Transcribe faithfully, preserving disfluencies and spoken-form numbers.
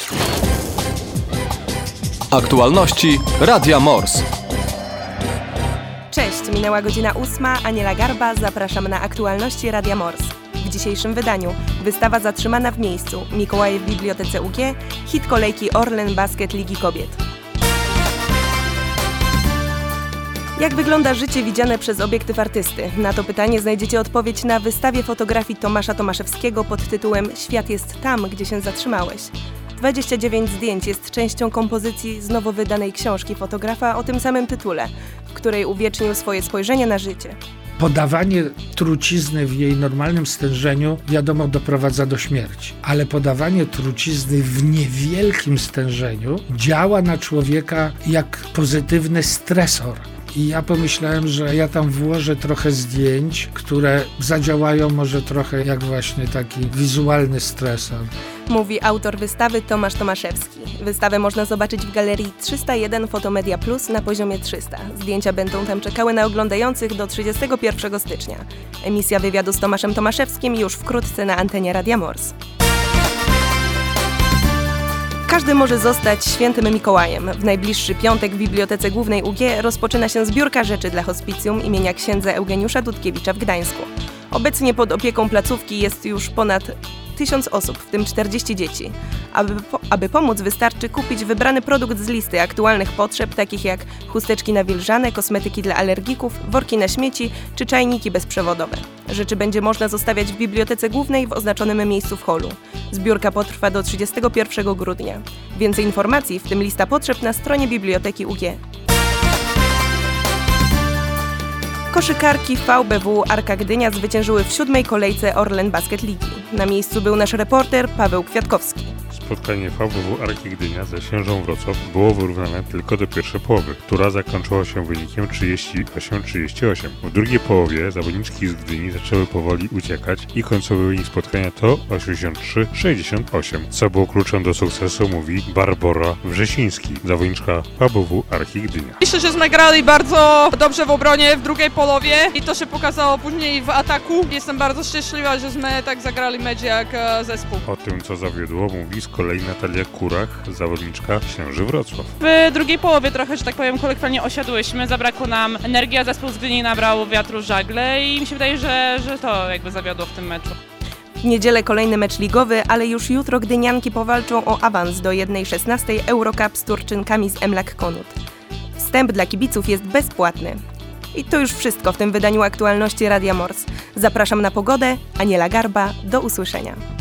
Aktualności Radia Mors. Cześć, minęła godzina ósma, Aniela Garba, zapraszam na aktualności Radia Mors. W dzisiejszym wydaniu wystawa zatrzymana w miejscu, Mikołaje w Bibliotece U G, hit kolejki Orlen Basket Ligi Kobiet. Jak wygląda życie widziane przez obiektyw artysty? Na to pytanie znajdziecie odpowiedź na wystawie fotografii Tomasza Tomaszewskiego pod tytułem Świat jest tam, gdzie się zatrzymałeś. dwadzieścia dziewięć zdjęć jest częścią kompozycji z nowo wydanej książki fotografa o tym samym tytule, w której uwiecznił swoje spojrzenie na życie. Podawanie trucizny w jej normalnym stężeniu, wiadomo, doprowadza do śmierci. Ale podawanie trucizny w niewielkim stężeniu działa na człowieka jak pozytywny stresor. I ja pomyślałem, że ja tam włożę trochę zdjęć, które zadziałają może trochę jak właśnie taki wizualny stresor. Mówi autor wystawy Tomasz Tomaszewski. Wystawę można zobaczyć w galerii trzysta jeden Fotomedia Plus na poziomie trzysta. Zdjęcia będą tam czekały na oglądających do trzydziestego pierwszego stycznia. Emisja wywiadu z Tomaszem Tomaszewskim już wkrótce na antenie Radia Mors. Każdy może zostać świętym Mikołajem. W najbliższy piątek w Bibliotece Głównej U G rozpoczyna się zbiórka rzeczy dla hospicjum imienia księdza Eugeniusza Dudkiewicza w Gdańsku. Obecnie pod opieką placówki jest już ponad tysiąc osób, w tym czterdzieści dzieci. Aby, po, aby pomóc, wystarczy kupić wybrany produkt z listy aktualnych potrzeb, takich jak chusteczki nawilżane, kosmetyki dla alergików, worki na śmieci czy czajniki bezprzewodowe. Rzeczy będzie można zostawiać w Bibliotece Głównej w oznaczonym miejscu w holu. Zbiórka potrwa do trzydziestego pierwszego grudnia. Więcej informacji, w tym lista potrzeb, na stronie Biblioteki U G. Koszykarki V B W Arka Gdynia zwyciężyły w siódmej kolejce Orlen Basket Ligi. Na miejscu był nasz reporter Paweł Kwiatkowski. Spotkanie V B W Arki Gdynia ze Ślężą Wrocław było wyrównane tylko do pierwszej połowy, która zakończyła się wynikiem trzydzieści osiem trzydzieści osiem. W drugiej połowie zawodniczki z Gdyni zaczęły powoli uciekać i końcowy wynik spotkania to osiemdziesiąt trzy sześćdziesiąt osiem, co było kluczem do sukcesu, mówi Barbora Wrzesiński, zawodniczka V B W Arki Gdynia. Myślę, że żeśmy grali bardzo dobrze w obronie w drugiej połowie i to się pokazało później w ataku. Jestem bardzo szczęśliwa, żeśmy tak zagrali mecz jak zespół. O tym, co zawiodło, mówi z kolei Natalia Kurach, zawodniczka Ślęży Wrocław. W drugiej połowie trochę, że tak powiem, kolokwialnie osiadłyśmy, zabrakło nam energii, a zespół z Gdyni nabrał wiatru żagle i mi się wydaje, że, że to jakby zawiodło w tym meczu. W niedzielę kolejny mecz ligowy, ale już jutro gdynianki powalczą o awans do jeden szesnaście Eurocup z Turczynkami z Emlak Konut. Wstęp dla kibiców jest bezpłatny. I to już wszystko w tym wydaniu aktualności Radia Mors. Zapraszam na pogodę, Aniela Garba, do usłyszenia.